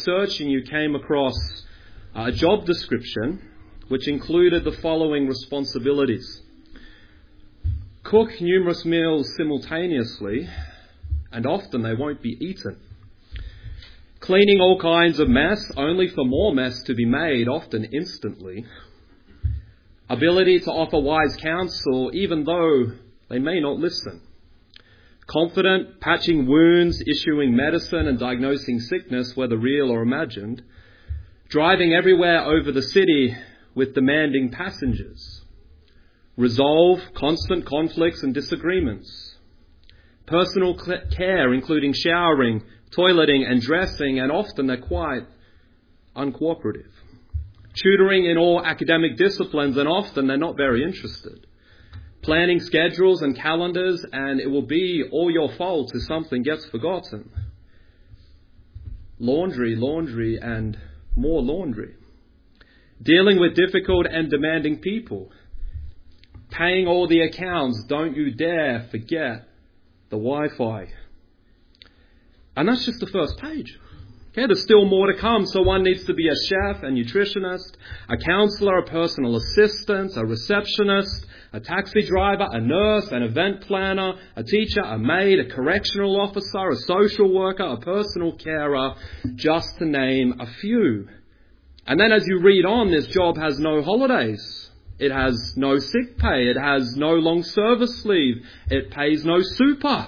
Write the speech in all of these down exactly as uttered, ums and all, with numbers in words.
Searching, you came across a job description which included the following responsibilities: cook numerous meals simultaneously, and often they won't be eaten. Cleaning all kinds of mess, only for more mess to be made, often instantly. Ability to offer wise counsel, even though they may not listen. Confident, patching wounds, issuing medicine and diagnosing sickness, whether real or imagined. Driving everywhere over the city with demanding passengers. Resolve constant conflicts and disagreements. Personal care, including showering, toileting and dressing, and often they're quite uncooperative. Tutoring in all academic disciplines, and often they're not very interested. Planning schedules and calendars, and it will be all your fault if something gets forgotten. Laundry, laundry, and more laundry. Dealing with difficult and demanding people. Paying all the accounts, don't you dare forget the Wi-Fi. And that's just the first page. Okay, there's still more to come. So one needs to be a chef, a nutritionist, a counselor, a personal assistant, a receptionist, a taxi driver, a nurse, an event planner, a teacher, a maid, a correctional officer, a social worker, a personal carer, just to name a few. And then as you read on, this job has no holidays. It has no sick pay. It has no long service leave. It pays no super.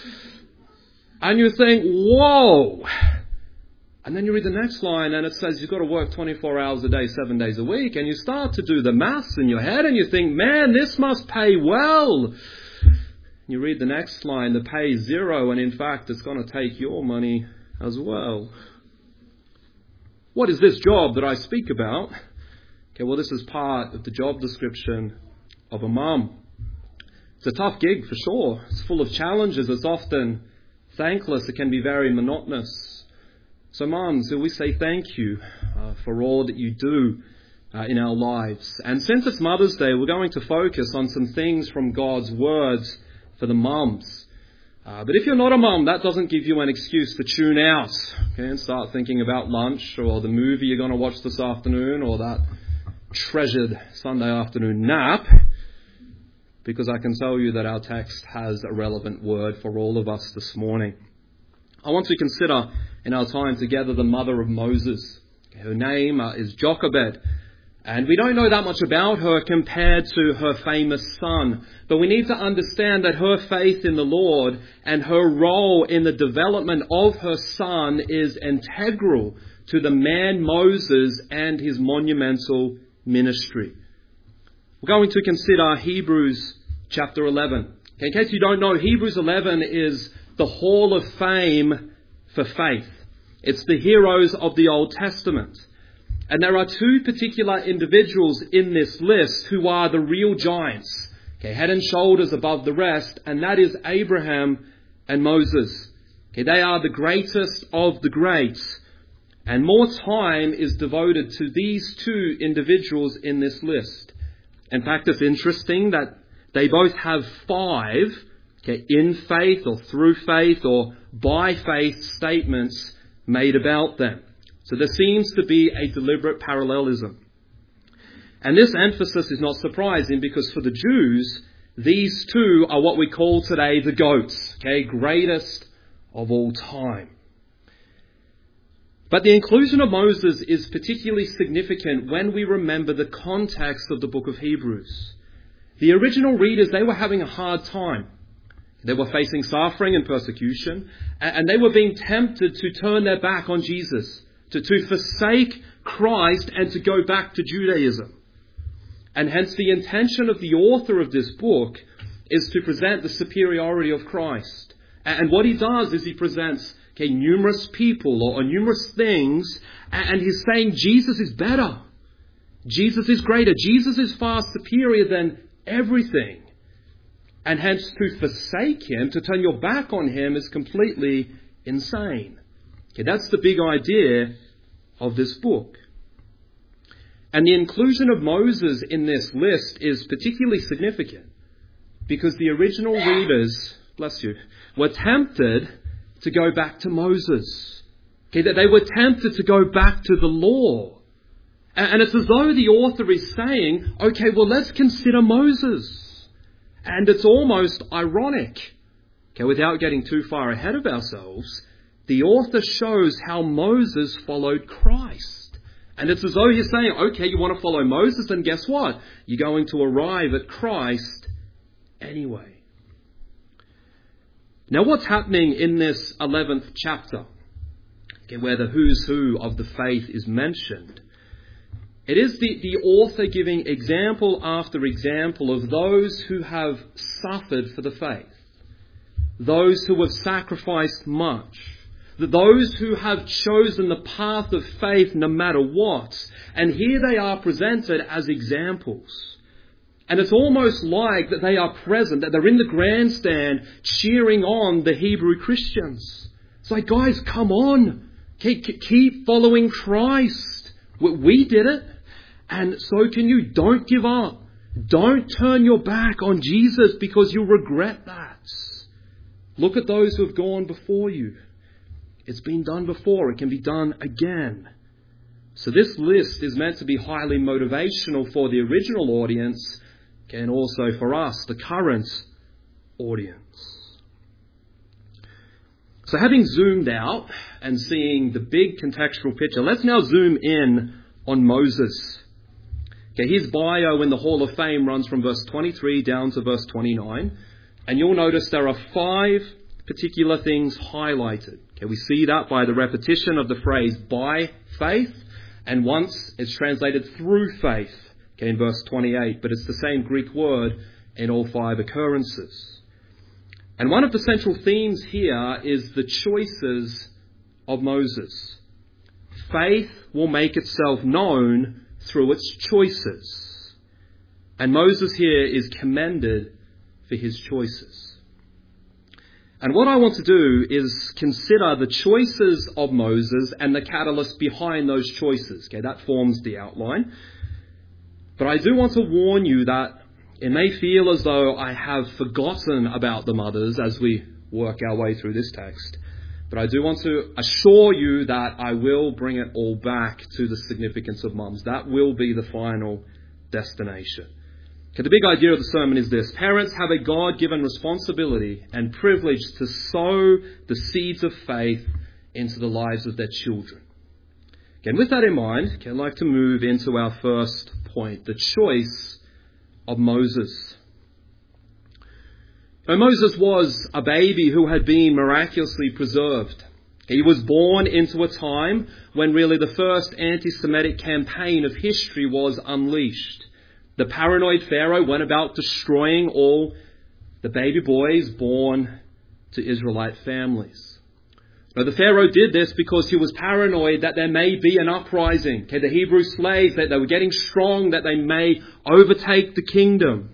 And you think, whoa! And then you read the next line and it says you've got to work twenty-four hours a day, seven days a week. And you start to do the maths in your head and you think, man, this must pay well. You read the next line, the pay is zero, and in fact it's going to take your money as well. What is this job that I speak about? Okay, well, this is part of the job description of a mum. It's a tough gig for sure. It's full of challenges. It's often thankless. It can be very monotonous. So mums, we say thank you uh, for all that you do uh, in our lives. And since it's Mother's Day, we're going to focus on some things from God's words for the mums. Uh, but if you're not a mum, that doesn't give you an excuse to tune out, okay, and start thinking about lunch or the movie you're going to watch this afternoon or that treasured Sunday afternoon nap, because I can tell you that our text has a relevant word for all of us this morning. I want to consider in our time together the mother of Moses. Her name uh, is Jochebed, and we don't know that much about her compared to her famous son, but we need to understand that her faith in the Lord and her role in the development of her son is integral to the man Moses and his monumental ministry. We're going to consider Hebrews chapter eleven. Okay, in case you don't know, Hebrews eleven is the Hall of Fame for faith. It's the heroes of the Old Testament. And there are two particular individuals in this list who are the real giants, okay, head and shoulders above the rest, and that is Abraham and Moses. Okay, they are the greatest of the greats. And more time is devoted to these two individuals in this list. In fact, it's interesting that they both have five okay, in faith or through faith or by faith statements made about them. So there seems to be a deliberate parallelism. And this emphasis is not surprising because for the Jews, these two are what we call today the goats, okay, greatest of all time. But the inclusion of Moses is particularly significant when we remember the context of the book of Hebrews. The original readers, they were having a hard time. They were facing suffering and persecution, and they were being tempted to turn their back on Jesus, to, to forsake Christ and to go back to Judaism. And hence the intention of the author of this book is to present the superiority of Christ. And what he does is he presents okay, numerous people or, or numerous things, and he's saying Jesus is better. Jesus is greater. Jesus is far superior than everything. And hence to forsake him, to turn your back on him, is completely insane. Okay, that's the big idea of this book. And the inclusion of Moses in this list is particularly significant because the original readers, bless you, were tempted to go back to Moses. Okay, that they were tempted to go back to the law. And it's as though the author is saying, okay, well, let's consider Moses. And it's almost ironic. Okay, without getting too far ahead of ourselves, the author shows how Moses followed Christ. And it's as though he's saying, okay, you want to follow Moses, and guess what? You're going to arrive at Christ anyway. Now, what's happening in this eleventh chapter, okay, where the who's who of the faith is mentioned? It is the, the author giving example after example of those who have suffered for the faith, those who have sacrificed much, those who have chosen the path of faith no matter what. And here they are presented as examples. And it's almost like that they are present, that they're in the grandstand cheering on the Hebrew Christians. It's like, guys, come on. Keep, keep following Christ. We did it. And so can you. Don't give up. Don't turn your back on Jesus, because you'll regret that. Look at those who have gone before you. It's been done before. It can be done again. So this list is meant to be highly motivational for the original audience, and also for us, the current audience. So having zoomed out and seeing the big contextual picture, let's now zoom in on Moses. Okay, his bio in the Hall of Fame runs from verse twenty-three down to verse twenty-nine. And you'll notice there are five particular things highlighted. Okay, we see that by the repetition of the phrase by faith, and once it's translated through faith, okay, in verse twenty-eight, but it's the same Greek word in all five occurrences. And one of the central themes here is the choices of Moses. Faith will make itself known through its choices. And Moses here is commended for his choices. And what I want to do is consider the choices of Moses and the catalyst behind those choices. Okay, that forms the outline. But I do want to warn you that it may feel as though I have forgotten about the mothers as we work our way through this text. But I do want to assure you that I will bring it all back to the significance of mums. That will be the final destination. Okay, the big idea of the sermon is this. Parents have a God-given responsibility and privilege to sow the seeds of faith into the lives of their children. Okay, and with that in mind, okay, I'd like to move into our first point, the choice of Moses. Now, Moses was a baby who had been miraculously preserved. He was born into a time when really the first anti-Semitic campaign of history was unleashed. The paranoid Pharaoh went about destroying all the baby boys born to Israelite families. Now, the Pharaoh did this because he was paranoid that there may be an uprising. Okay, the Hebrew slaves, that they were getting strong, that they may overtake the kingdom.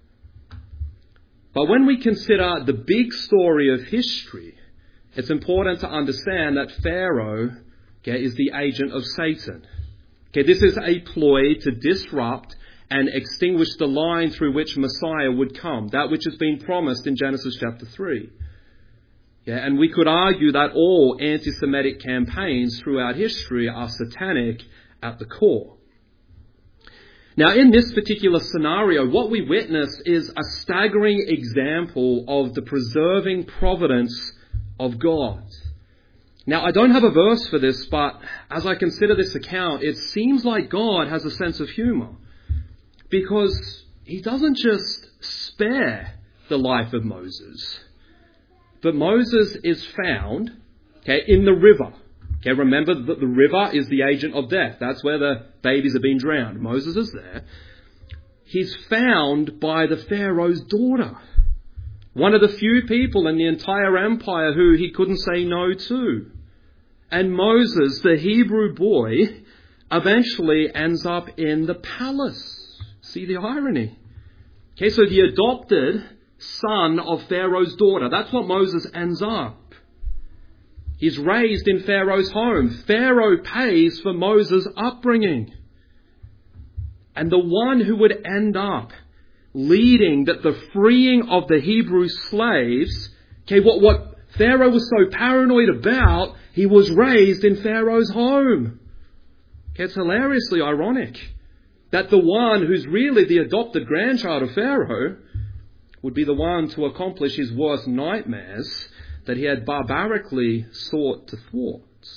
But when we consider the big story of history, it's important to understand that Pharaoh, okay, is the agent of Satan. Okay, this is a ploy to disrupt and extinguish the line through which Messiah would come, that which has been promised in Genesis chapter three. Yeah, and we could argue that all anti-Semitic campaigns throughout history are satanic at the core. Now, in this particular scenario, what we witness is a staggering example of the preserving providence of God. Now, I don't have a verse for this, but as I consider this account, it seems like God has a sense of humour, because he doesn't just spare the life of Moses, but Moses is found, okay, in the river. Okay, remember that the river is the agent of death. That's where the babies are being drowned. Moses is there. He's found by the Pharaoh's daughter, one of the few people in the entire empire who he couldn't say no to. And Moses, the Hebrew boy, eventually ends up in the palace. See the irony? Okay, so the adopted son of Pharaoh's daughter, that's what Moses ends up. He's raised in Pharaoh's home. Pharaoh pays for Moses' upbringing. And the one who would end up leading that the freeing of the Hebrew slaves, okay, what, what Pharaoh was so paranoid about, he was raised in Pharaoh's home. It's hilariously ironic that the one who's really the adopted grandchild of Pharaoh would be the one to accomplish his worst nightmares that he had barbarically sought to thwart.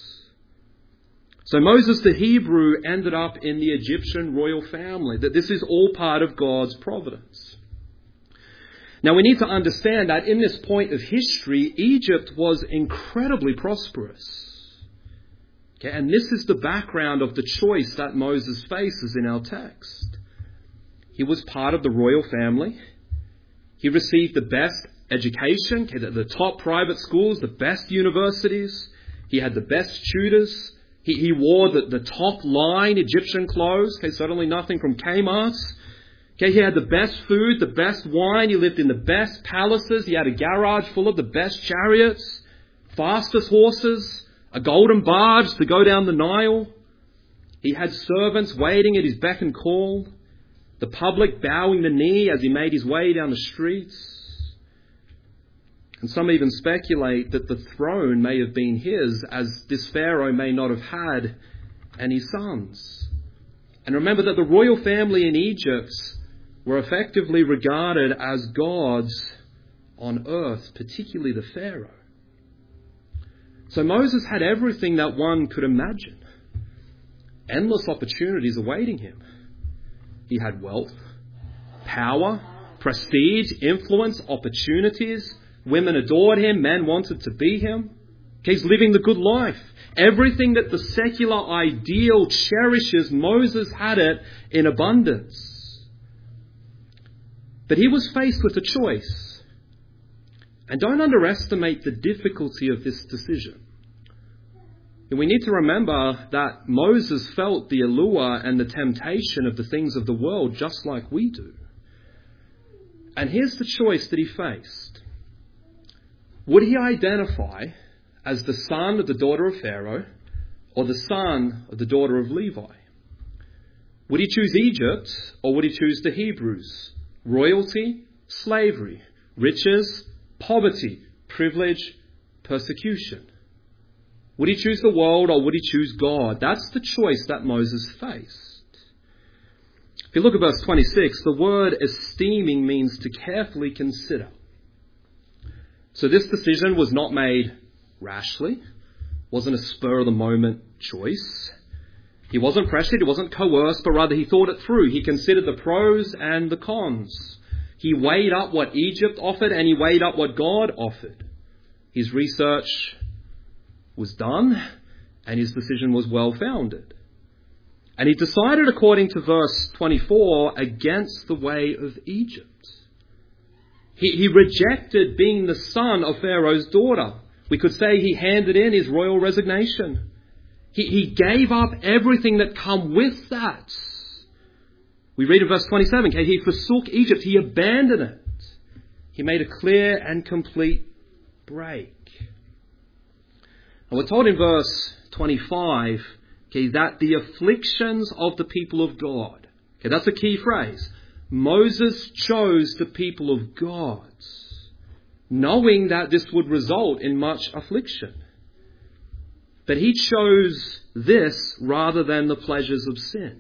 So Moses the Hebrew ended up in the Egyptian royal family, that this is all part of God's providence. Now we need to understand that in this point of history, Egypt was incredibly prosperous. Okay, and this is the background of the choice that Moses faces in our text. He was part of the royal family. He received the best education, okay, the, the top private schools, the best universities. He had the best tutors. He, he wore the, the top line Egyptian clothes, okay, certainly nothing from Kmart. Okay, he had the best food, the best wine. He lived in the best palaces. He had a garage full of the best chariots, fastest horses, a golden barge to go down the Nile. He had servants waiting at his beck and call, the public bowing the knee as he made his way down the streets. And some even speculate that the throne may have been his, as this Pharaoh may not have had any sons. And remember that the royal family in Egypt were effectively regarded as gods on earth, particularly the Pharaoh. So Moses had everything that one could imagine. Endless opportunities awaiting him. He had wealth, power, prestige, influence, opportunities. Women adored him. Men wanted to be him. He's living the good life. Everything that the secular ideal cherishes, Moses had it in abundance. But he was faced with a choice. And don't underestimate the difficulty of this decision. And we need to remember that Moses felt the allure and the temptation of the things of the world just like we do. And here's the choice that he faced. Would he identify as the son of the daughter of Pharaoh or the son of the daughter of Levi? Would he choose Egypt or would he choose the Hebrews? Royalty, slavery, riches, poverty, privilege, persecution. Would he choose the world or would he choose God? That's the choice that Moses faced. If you look at verse twenty-six, the word esteeming means to carefully consider. So this decision was not made rashly, wasn't a spur-of-the-moment choice. He wasn't pressured, he wasn't coerced, but rather he thought it through. He considered the pros and the cons. He weighed up what Egypt offered and he weighed up what God offered. His research was done and his decision was well-founded. And he decided, according to verse twenty-four, against the way of Egypt. He, he rejected being the son of Pharaoh's daughter. We could say he handed in his royal resignation. He, he gave up everything that come with that. We read in verse twenty-seven, okay, he forsook Egypt. He abandoned it. He made a clear and complete break. And we're told in verse twenty-five, okay, that the afflictions of the people of God. Okay, that's a key phrase. Moses chose the people of God, knowing that this would result in much affliction. But he chose this rather than the pleasures of sin.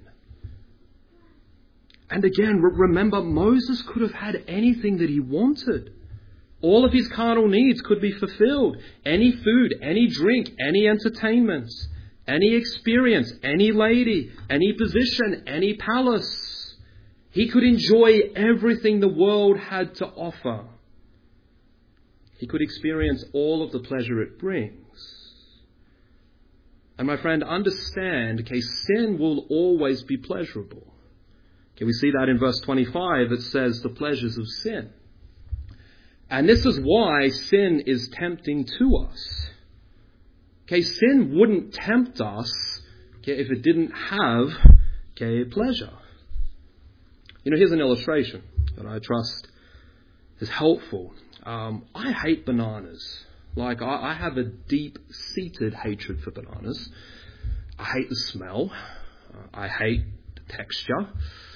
And again, remember, Moses could have had anything that he wanted. All of his carnal needs could be fulfilled. Any food, any drink, any entertainment, any experience, any lady, any position, any palace. He could enjoy everything the world had to offer. He could experience all of the pleasure it brings. And my friend, understand, okay, sin will always be pleasurable. Okay, we see that in verse twenty-five. It says the pleasures of sin. And this is why sin is tempting to us. Okay, sin wouldn't tempt us, okay, if it didn't have, okay, pleasure. You know, here's an illustration that I trust is helpful. Um, I hate bananas. Like, I, I have a deep-seated hatred for bananas. I hate the smell. Uh, I hate the texture.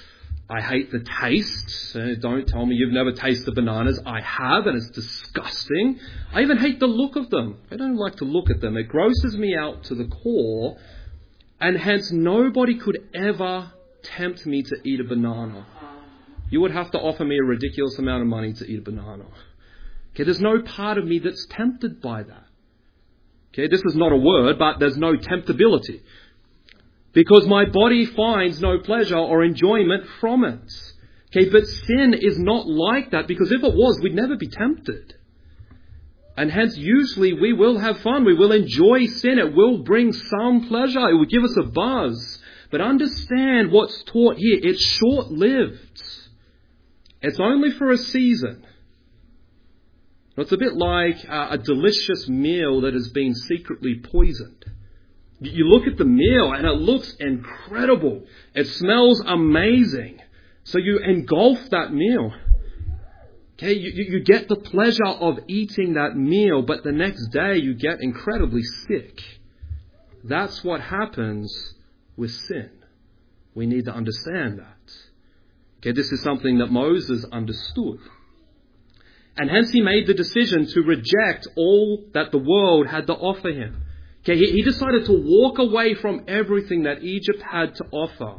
I hate the taste. Uh, don't tell me you've never tasted bananas. I have, and it's disgusting. I even hate the look of them. I don't like to look at them. It grosses me out to the core, and hence nobody could ever tempt me to eat a banana. You would have to offer me a ridiculous amount of money to eat a banana. Okay, there's no part of me that's tempted by that. Okay, this is not a word, but there's no temptability. Because my body finds no pleasure or enjoyment from it. Okay, but sin is not like that, because if it was, we'd never be tempted. And hence, usually we will have fun. We will enjoy sin. It will bring some pleasure. It will give us a buzz. But understand what's taught here. It's short-lived. It's only for a season. It's a bit like a delicious meal that has been secretly poisoned. You look at the meal and it looks incredible. It smells amazing. So you engulf that meal. Okay, you, you get the pleasure of eating that meal, but the next day you get incredibly sick. That's what happens with sin. We need to understand that. Okay, this is something that Moses understood. And hence he made the decision to reject all that the world had to offer him. Okay, he, he decided to walk away from everything that Egypt had to offer.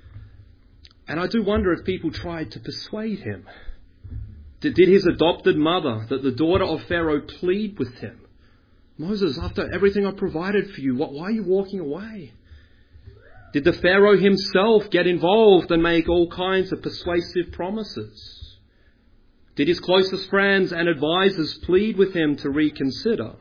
And I do wonder if people tried to persuade him. Did, did his adopted mother, that the daughter of Pharaoh, plead with him? Moses, after everything I provided for you, what, why are you walking away? Did the Pharaoh himself get involved and make all kinds of persuasive promises? Did his closest friends and advisors plead with him to reconsider?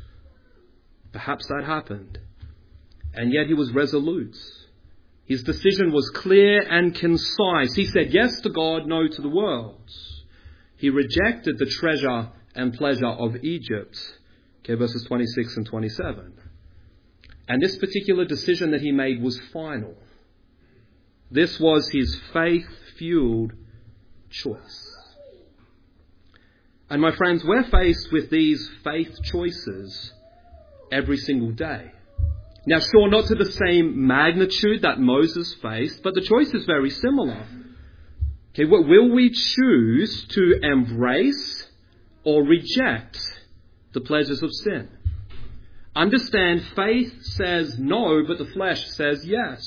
Perhaps that happened. And yet he was resolute. His decision was clear and concise. He said yes to God, no to the world. He rejected the treasure and pleasure of Egypt. Okay, verses twenty-six and twenty-seven. And this particular decision that he made was final. This was his faith-fueled choice. And my friends, we're faced with these faith choices every single day. Now, sure, not to the same magnitude that Moses faced, but the choice is very similar. Okay, will we choose to embrace or reject the pleasures of sin? Understand, faith says no, but the flesh says yes.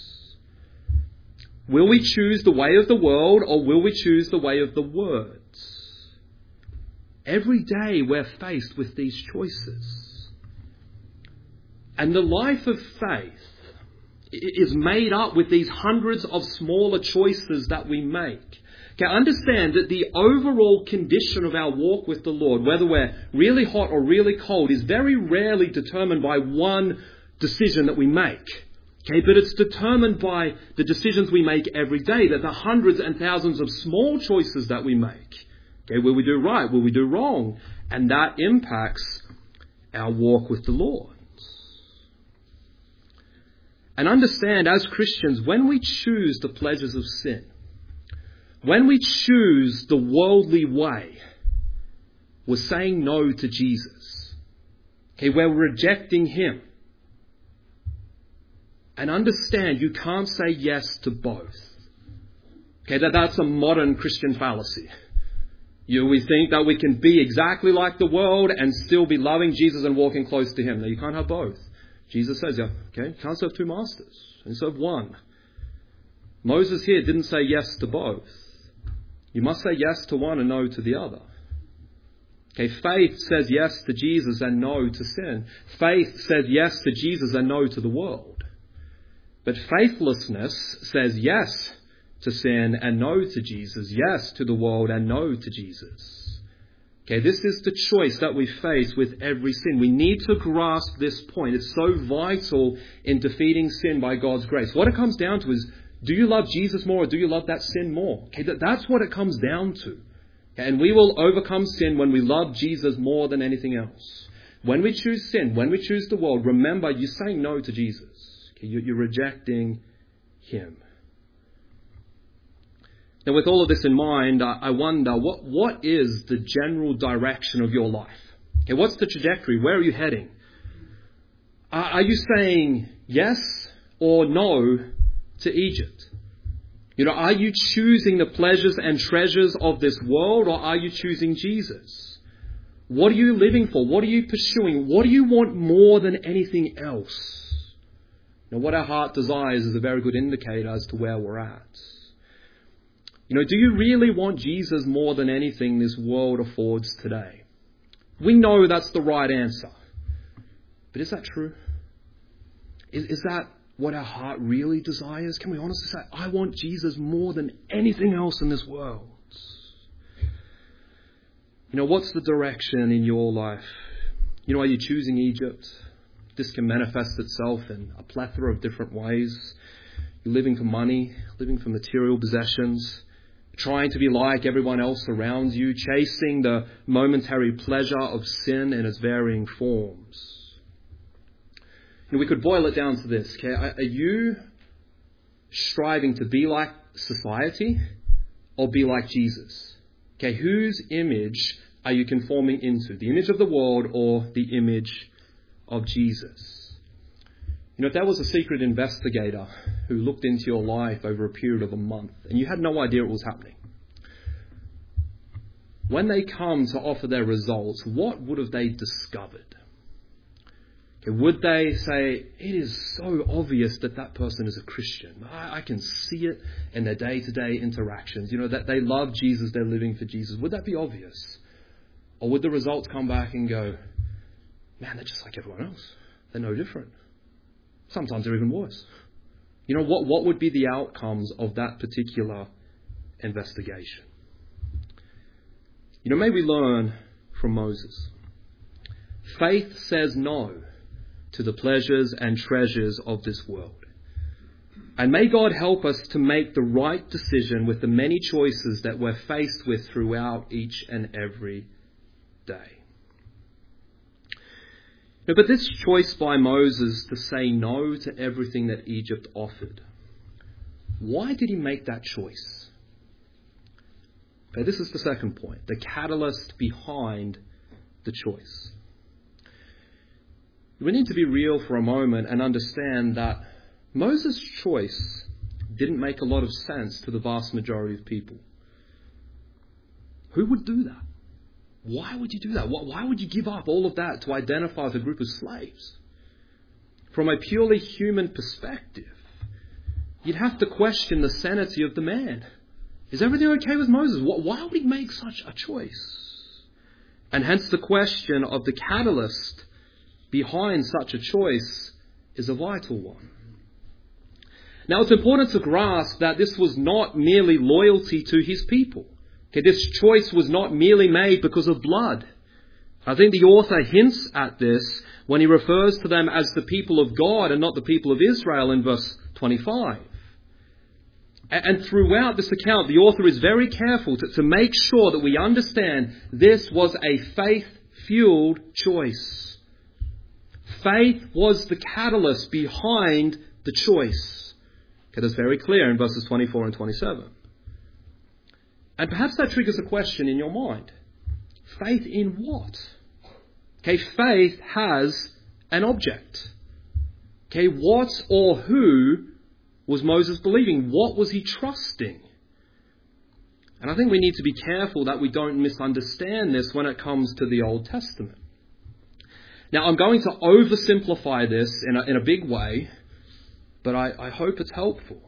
Will we choose the way of the world, or will we choose the way of the words? Every day we're faced with these choices. And the life of faith is made up with these hundreds of smaller choices that we make. Okay, understand that the overall condition of our walk with the Lord, whether we're really hot or really cold, is very rarely determined by one decision that we make. Okay, but it's determined by the decisions we make every day, that the hundreds and thousands of small choices that we make. Okay, will we do right? Will we do wrong? And that impacts our walk with the Lord. And understand, as Christians, when we choose the pleasures of sin, when we choose the worldly way, we're saying no to Jesus. Okay, we're rejecting him. And understand, you can't say yes to both. Okay, that, that's a modern Christian fallacy. You, we think that we can be exactly like the world and still be loving Jesus and walking close to him. No, you can't have both. Jesus says, yeah, okay, you can't serve two masters. You serve one. Moses here didn't say yes to both. You must say yes to one and no to the other. Okay, faith says yes to Jesus and no to sin. Faith says yes to Jesus and no to the world. But faithlessness says yes to sin and no to Jesus, yes to the world and no to Jesus. Okay, this is the choice that we face with every sin. We need to grasp this point. It's so vital in defeating sin by God's grace. What it comes down to is, do you love Jesus more or do you love that sin more? Okay, that, that's what it comes down to. Okay, and we will overcome sin when we love Jesus more than anything else. When we choose sin, when we choose the world, remember, you're saying no to Jesus. Okay, you, you're rejecting him. Now, with all of this in mind, I, I wonder, what, what is the general direction of your life? Okay, what's the trajectory? Where are you heading? Are, are you saying yes or no to Egypt? You know, are you choosing the pleasures and treasures of this world, or are you choosing Jesus? What are you living for? What are you pursuing? What do you want more than anything else? Now, what our heart desires is a very good indicator as to where we're at. You know, do you really want Jesus more than anything this world affords today? We know that's the right answer. But is that true? Is, is that what our heart really desires? Can we honestly say, I want Jesus more than anything else in this world? You know, what's the direction in your life? You know, are you choosing Egypt? This can manifest itself in a plethora of different ways. You're living for money, living for material possessions, trying to be like everyone else around you, chasing the momentary pleasure of sin in its varying forms. You know, we could boil it down to this. Okay? Are you striving to be like society or be like Jesus? Okay, whose image are you conforming into? The image of the world or the image of Jesus? You know, if there was a secret investigator who looked into your life over a period of a month and you had no idea it was happening, when they come to offer their results, what would have they discovered? Okay, would they say, it is so obvious that that person is a Christian. I, I can see it in their day-to-day interactions. You know, that they love Jesus, they're living for Jesus. Would that be obvious? Or would the results come back and go, man, they're just like everyone else. They're no different. Sometimes they're even worse. You know, what, what would be the outcomes of that particular investigation? You know, may we learn from Moses. Faith says no to the pleasures and treasures of this world. And may God help us to make the right decision with the many choices that we're faced with throughout each and every day. Now, but this choice by Moses to say no to everything that Egypt offered, why did he make that choice? Okay, this is the second point, the catalyst behind the choice. We need to be real for a moment and understand that Moses' choice didn't make a lot of sense to the vast majority of people. Who would do that? Why would you do that? Why would you give up all of that to identify with a group of slaves? From a purely human perspective, you'd have to question the sanity of the man. Is everything okay with Moses? Why would he make such a choice? And hence the question of the catalyst behind such a choice is a vital one. Now, it's important to grasp that this was not merely loyalty to his people. Okay, this choice was not merely made because of blood. I think the author hints at this when he refers to them as the people of God and not the people of Israel in verse twenty-five. And throughout this account, the author is very careful to, to make sure that we understand this was a faith-fueled choice. Faith was the catalyst behind the choice. Okay, that's very clear in verses twenty-four and twenty-seven. And perhaps that triggers a question in your mind. Faith in what? Okay, faith has an object. Okay, what or who was Moses believing? What was he trusting? And I think we need to be careful that we don't misunderstand this when it comes to the Old Testament. Now, I'm going to oversimplify this in a, in a big way, but I, I hope it's helpful.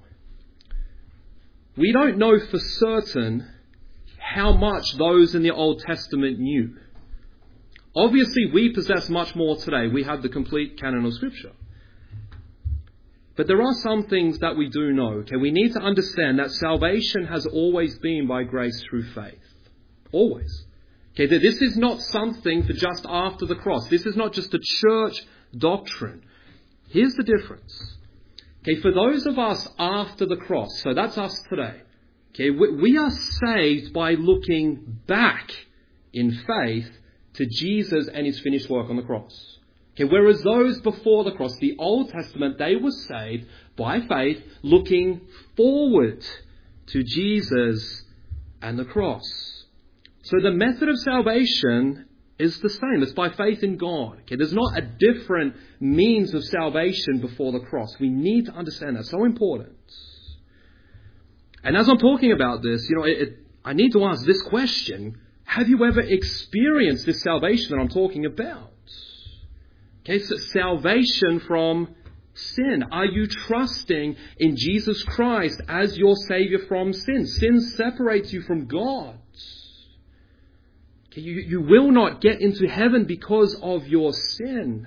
We don't know for certain how much those in the Old Testament knew. Obviously, we possess much more today. We have the complete canon of Scripture. But there are some things that we do know. Okay, we need to understand that salvation has always been by grace through faith. Always. Okay, that this is not something for just after the cross. This is not just a church doctrine. Here's the difference. Okay, for those of us after the cross, so that's us today. Okay, we, we are saved by looking back in faith to Jesus and his finished work on the cross. Okay, whereas those before the cross, the Old Testament, they were saved by faith looking forward to Jesus and the cross. So the method of salvation is the same. It's by faith in God. Okay, there's not a different means of salvation before the cross. We need to understand that. So important. And as I'm talking about this, you know, it, it, I need to ask this question. Have you ever experienced this salvation that I'm talking about? Okay, so salvation from sin. Are you trusting in Jesus Christ as your Savior from sin? Sin separates you from God. Okay, you, you will not get into heaven because of your sin.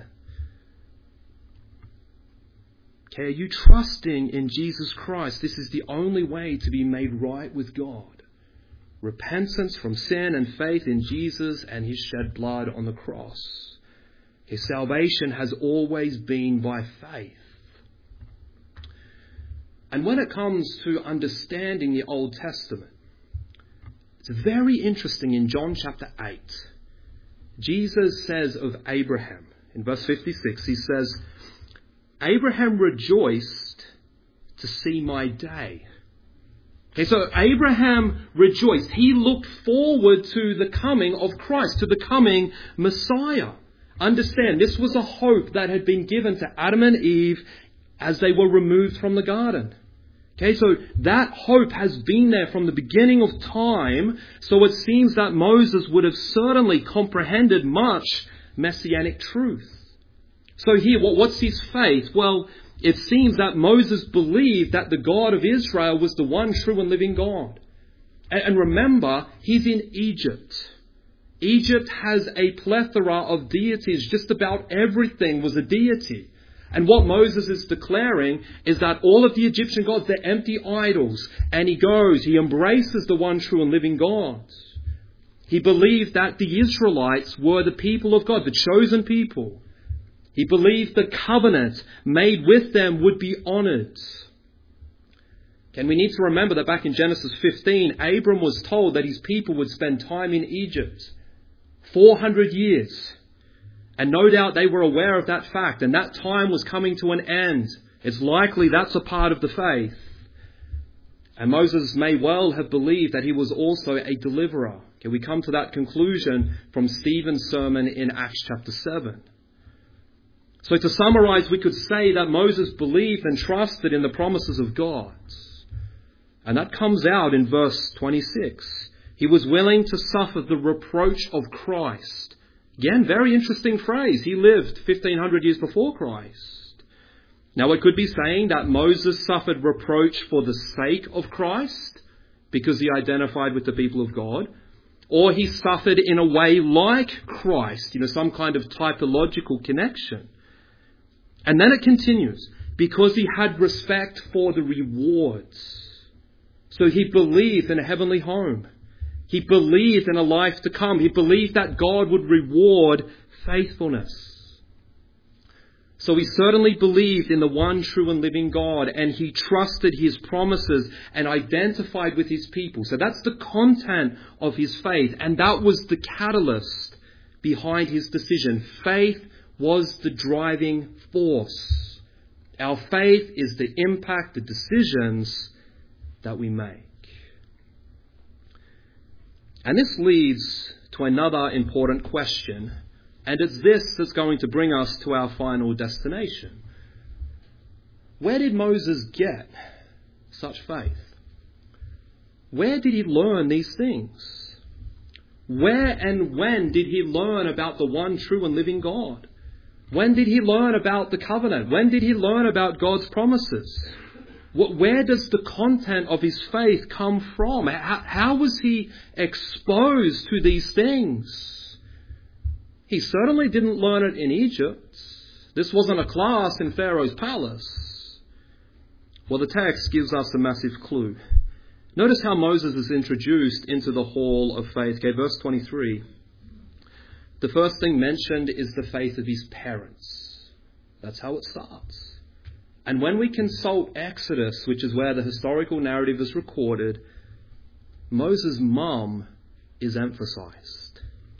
Okay, are you trusting in Jesus Christ? This is the only way to be made right with God. Repentance from sin and faith in Jesus and his shed blood on the cross. Okay, salvation has always been by faith. And when it comes to understanding the Old Testament, it's very interesting in John chapter eight. Jesus says of Abraham, in verse fifty-six, he says, Abraham rejoiced to see my day. Okay, so Abraham rejoiced. He looked forward to the coming of Christ, to the coming Messiah. Understand, this was a hope that had been given to Adam and Eve as they were removed from the garden. Okay, so that hope has been there from the beginning of time. So it seems that Moses would have certainly comprehended much messianic truth. So here, what's his faith? Well, it seems that Moses believed that the God of Israel was the one true and living God. And remember, he's in Egypt. Egypt has a plethora of deities. Just about everything was a deity. And what Moses is declaring is that all of the Egyptian gods, they're empty idols. And he goes, he embraces the one true and living God. He believed that the Israelites were the people of God, the chosen people. He believed the covenant made with them would be honoured. And we need to remember that back in Genesis fifteen, Abram was told that his people would spend time in Egypt. four hundred years. And no doubt they were aware of that fact. And that time was coming to an end. It's likely that's a part of the faith. And Moses may well have believed that he was also a deliverer. Okay, we come to that conclusion from Stephen's sermon in Acts chapter seven. So to summarize, we could say that Moses believed and trusted in the promises of God. And that comes out in verse twenty-six. He was willing to suffer the reproach of Christ. Again, very interesting phrase. He lived fifteen hundred years before Christ. Now it could be saying that Moses suffered reproach for the sake of Christ because he identified with the people of God. Or he suffered in a way like Christ, you know, some kind of typological connection. And then it continues, because he had respect for the rewards. So he believed in a heavenly home. He believed in a life to come. He believed that God would reward faithfulness. So he certainly believed in the one true and living God, and he trusted his promises and identified with his people. So that's the content of his faith, and that was the catalyst behind his decision. Faith was the driving force. Our faith is the impact, the decisions that we make. And this leads to another important question, and it's this that's going to bring us to our final destination. Where did Moses get such faith? Where did he learn these things? Where and when did he learn about the one true and living God? When did he learn about the covenant? When did he learn about God's promises? Where does the content of his faith come from? How, how was he exposed to these things? He certainly didn't learn it in Egypt. This wasn't a class in Pharaoh's palace. Well, the text gives us a massive clue. Notice how Moses is introduced into the hall of faith. Okay, verse twenty-three. The first thing mentioned is the faith of his parents. That's how it starts. And when we consult Exodus, which is where the historical narrative is recorded, Moses' mum is emphasized.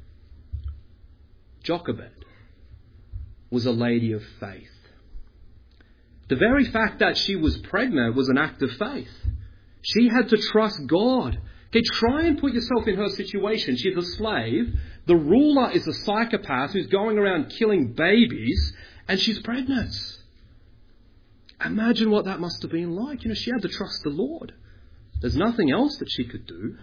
Jochebed was a lady of faith. The very fact that she was pregnant was an act of faith. She had to trust God. Okay, try and put yourself in her situation. She's a slave. The ruler is a psychopath who's going around killing babies, and she's pregnant. Imagine what that must have been like. You know, she had to trust the Lord. There's nothing else that she could do.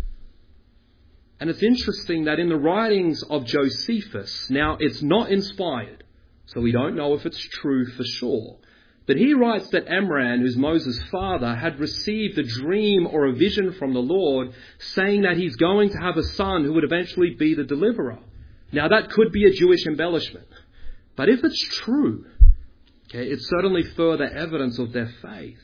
And it's interesting that in the writings of Josephus, now it's not inspired, so we don't know if it's true for sure, but he writes that Amram, who's Moses' father, had received a dream or a vision from the Lord saying that he's going to have a son who would eventually be the deliverer. Now that could be a Jewish embellishment, but if it's true, okay, it's certainly further evidence of their faith.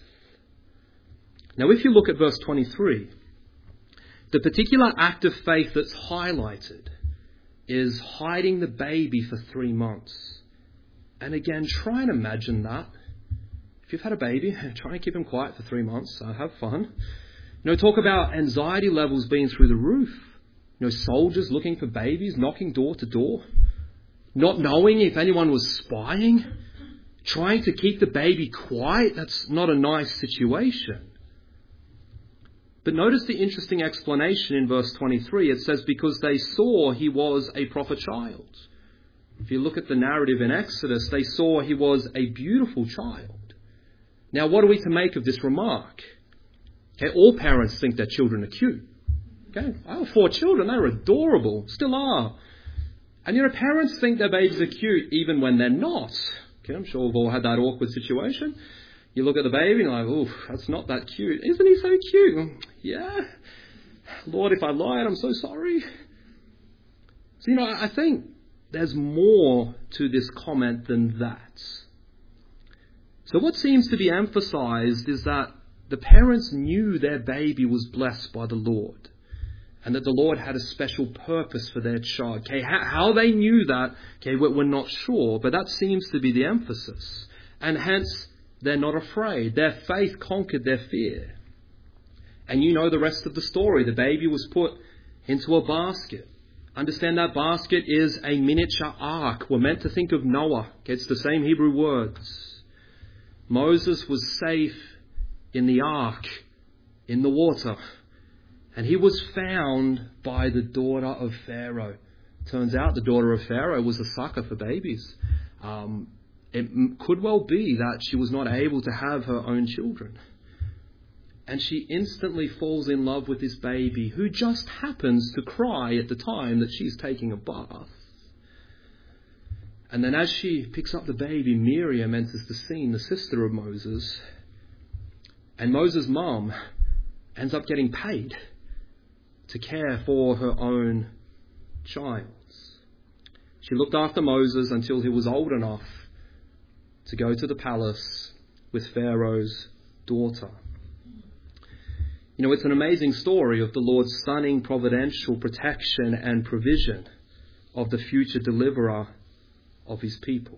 Now if you look at verse twenty-three, the particular act of faith that's highlighted is hiding the baby for three months. And again, try and imagine that. If you've had a baby, try and keep him quiet for three months. Uh, have fun. You know, talk about anxiety levels being through the roof. You know, soldiers looking for babies, knocking door to door. Not knowing if anyone was spying. Trying to keep the baby quiet. That's not a nice situation. But notice the interesting explanation in verse twenty-three. It says, because they saw he was a prophet child. If you look at the narrative in Exodus, they saw he was a beautiful child. Now, what are we to make of this remark? Okay, all parents think their children are cute. Okay, I have four children. They're adorable. Still are. And, you know, parents think their babies are cute even when they're not. Okay, I'm sure we've all had that awkward situation. You look at the baby and you're like, ooh, that's not that cute. Isn't he so cute? Yeah. Lord, if I lied, I'm so sorry. So, you know, I think there's more to this comment than that. So what seems to be emphasized is that the parents knew their baby was blessed by the Lord and that the Lord had a special purpose for their child. Okay, how, how they knew that, okay, we're, we're not sure, but that seems to be the emphasis. And hence, they're not afraid. Their faith conquered their fear. And you know the rest of the story. The baby was put into a basket. Understand that basket is a miniature ark. We're meant to think of Noah. Okay, it's the same Hebrew words. Moses was safe in the ark, in the water. And he was found by the daughter of Pharaoh. Turns out the daughter of Pharaoh was a sucker for babies. Um, it could well be that she was not able to have her own children. And she instantly falls in love with this baby who just happens to cry at the time that she's taking a bath. And then as she picks up the baby, Miriam enters the scene, the sister of Moses. And Moses' mum ends up getting paid to care for her own child. She looked after Moses until he was old enough to go to the palace with Pharaoh's daughter. You know, it's an amazing story of the Lord's stunning providential protection and provision of the future deliverer of his people.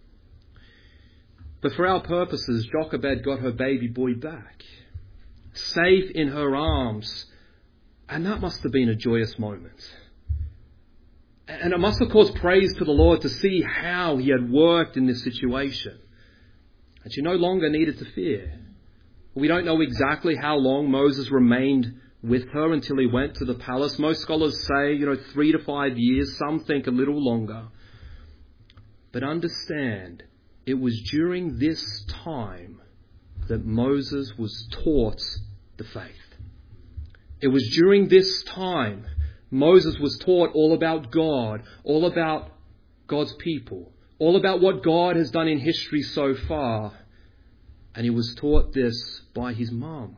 But for our purposes, Jochebed got her baby boy back, safe in her arms, and that must have been a joyous moment. And it must have caused praise to the Lord to see how he had worked in this situation. And she no longer needed to fear. We don't know exactly how long Moses remained with her until he went to the palace. Most scholars say, you know, three to five years. Some think a little longer. But understand, it was during this time that Moses was taught the faith. It was during this time Moses was taught all about God, all about God's people, all about what God has done in history so far. And he was taught this by his mum.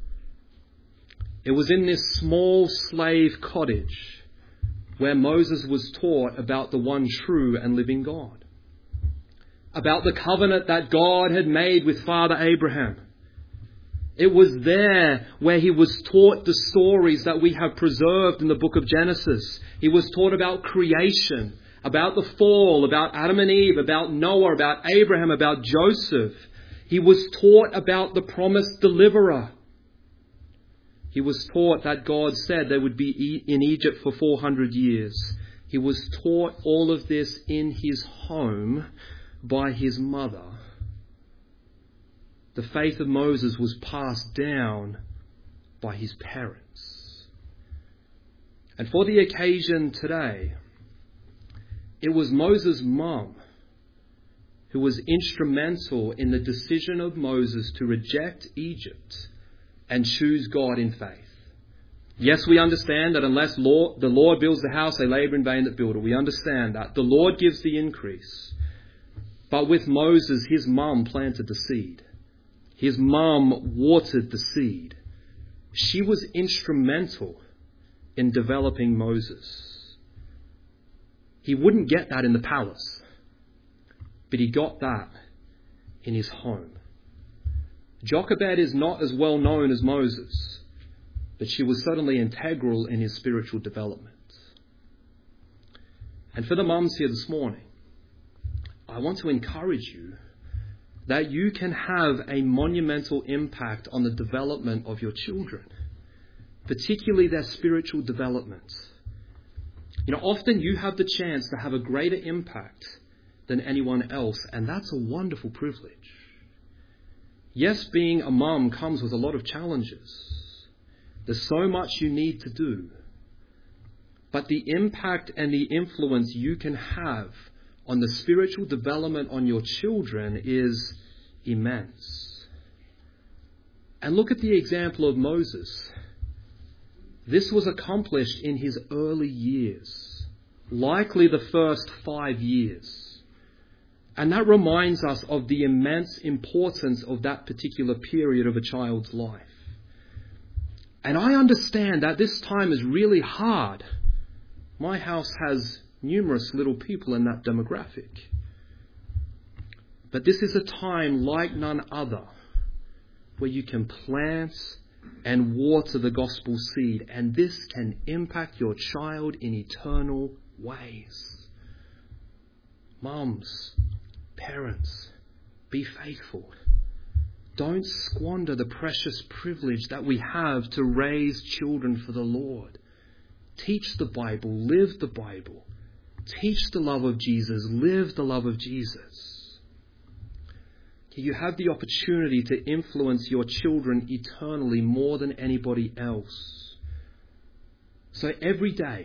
It was in this small slave cottage where Moses was taught about the one true and living God, about the covenant that God had made with Father Abraham. It was there where he was taught the stories that we have preserved in the book of Genesis. He was taught about creation, about the fall, about Adam and Eve, about Noah, about Abraham, about Joseph. He was taught about the promised deliverer. He was taught that God said they would be in Egypt for four hundred years. He was taught all of this in his home by his mother. The faith of Moses was passed down by his parents. And for the occasion today, it was Moses' mum who was instrumental in the decision of Moses to reject Egypt and choose God in faith. Yes, we understand that unless Lord, the Lord builds the house, they labour in vain that build it. We understand that. The Lord gives the increase. But with Moses, his mum planted the seed. His mum watered the seed. She was instrumental in developing Moses. He wouldn't get that in the palace, but he got that in his home. Jochebed is not as well known as Moses, but she was certainly integral in his spiritual development. And for the mums here this morning, I want to encourage you that you can have a monumental impact on the development of your children, particularly their spiritual development. You know, often you have the chance to have a greater impact than anyone else, and that's a wonderful privilege. Yes, being a mum comes with a lot of challenges. There's so much you need to do. But the impact and the influence you can have on the spiritual development on your children is immense. And look at the example of Moses. This was accomplished in his early years, likely the first five years. And that reminds us of the immense importance of that particular period of a child's life. And I understand that this time is really hard. My house has numerous little people in that demographic. But this is a time like none other where you can plant and water the gospel seed, and this can impact your child in eternal ways. Mums, parents, be faithful. Don't squander the precious privilege that we have to raise children for the Lord. Teach the Bible, live the Bible. Teach the love of Jesus, live the love of Jesus. You have the opportunity to influence your children eternally more than anybody else. So every day,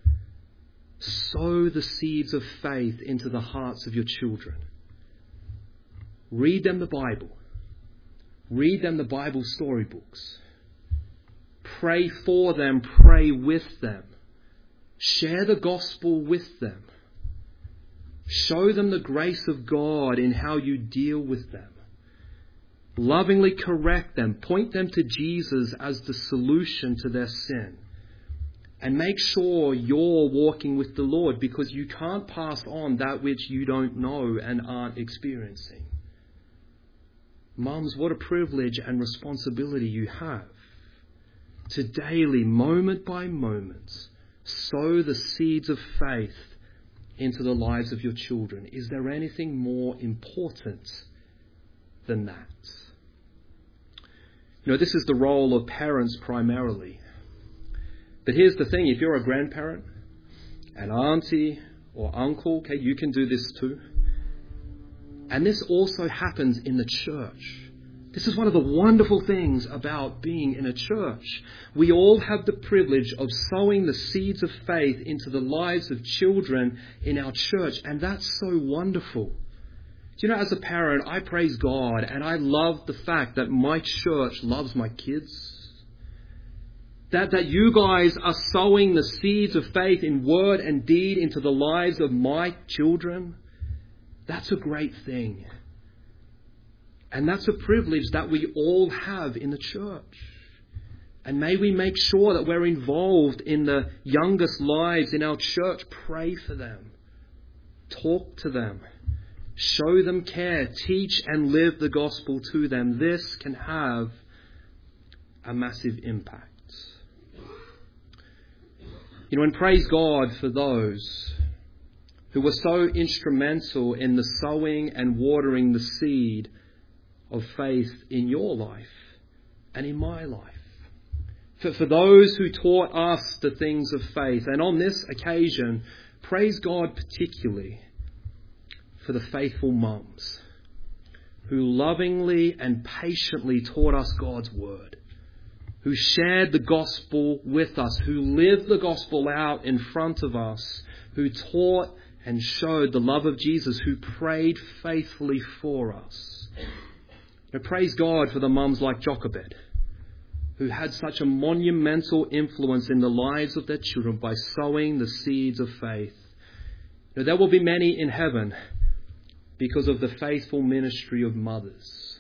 sow the seeds of faith into the hearts of your children. Read them the Bible. Read them the Bible storybooks. Pray for them, pray with them. Share the gospel with them. Show them the grace of God in how you deal with them. Lovingly correct them. Point them to Jesus as the solution to their sin. And make sure you're walking with the Lord, because you can't pass on that which you don't know and aren't experiencing. Mums, what a privilege and responsibility you have to daily, moment by moment, sow the seeds of faith into the lives of your children. Is there anything more important than that? You know, this is the role of parents primarily. But here's the thing, if you're a grandparent, an auntie or uncle, okay, you can do this too. And this also happens in the church. This is one of the wonderful things about being in a church. We all have the privilege of sowing the seeds of faith into the lives of children in our church, and that's so wonderful. Do you know, as a parent, I praise God, and I love the fact that my church loves my kids. That, that you guys are sowing the seeds of faith in word and deed into the lives of my children. That's a great thing. And that's a privilege that we all have in the church. And may we make sure that we're involved in the youngest lives in our church. Pray for them. Talk to them. Show them care. Teach and live the gospel to them. This can have a massive impact. You know, and praise God for those who were so instrumental in the sowing and watering the seed of faith in your life and in my life. For, for those who taught us the things of faith. And on this occasion, praise God particularly for the faithful mums who lovingly and patiently taught us God's word, who shared the gospel with us, who lived the gospel out in front of us, who taught and showed the love of Jesus, who prayed faithfully for us. Now, praise God for the mums like Jochebed, who had such a monumental influence in the lives of their children by sowing the seeds of faith. You know, there will be many in heaven because of the faithful ministry of mothers.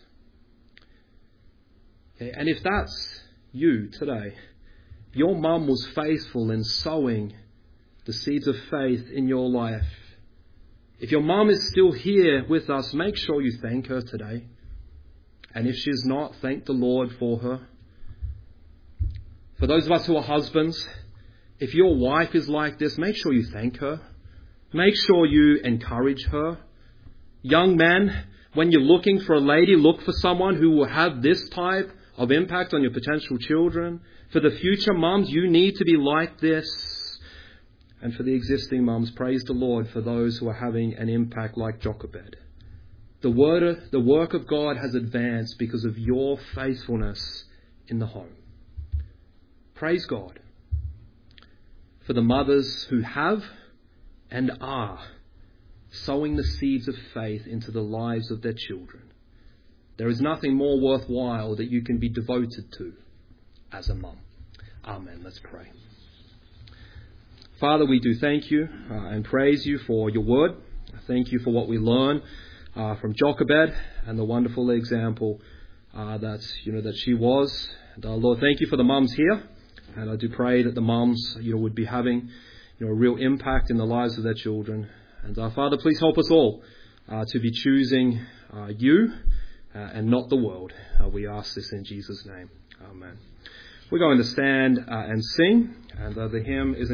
Okay, and if that's you today, your mum was faithful in sowing the seeds of faith in your life. If your mum is still here with us, make sure you thank her today. And if she's not, thank the Lord for her. For those of us who are husbands, if your wife is like this, make sure you thank her. Make sure you encourage her. Young men, when you're looking for a lady, look for someone who will have this type of impact on your potential children. For the future mums, you need to be like this. And for the existing mums, praise the Lord for those who are having an impact like Jochebed. The word, the work of God has advanced because of your faithfulness in the home. Praise God for the mothers who have and are sowing the seeds of faith into the lives of their children. There is nothing more worthwhile that you can be devoted to as a mum. Amen. Let's pray. Father, we do thank you uh, and praise you for your word. Thank you for what we learn uh, from Jochebed and the wonderful example uh, that you know that she was. And, uh, Lord, thank you for the mums here. And I do pray that the mums, you know, would be having, you know, a real impact in the lives of their children. And uh, Father, please help us all uh, to be choosing uh, you uh, and not the world. Uh, we ask this in Jesus' name. Amen. We're going to stand uh, and sing, and uh, the hymn is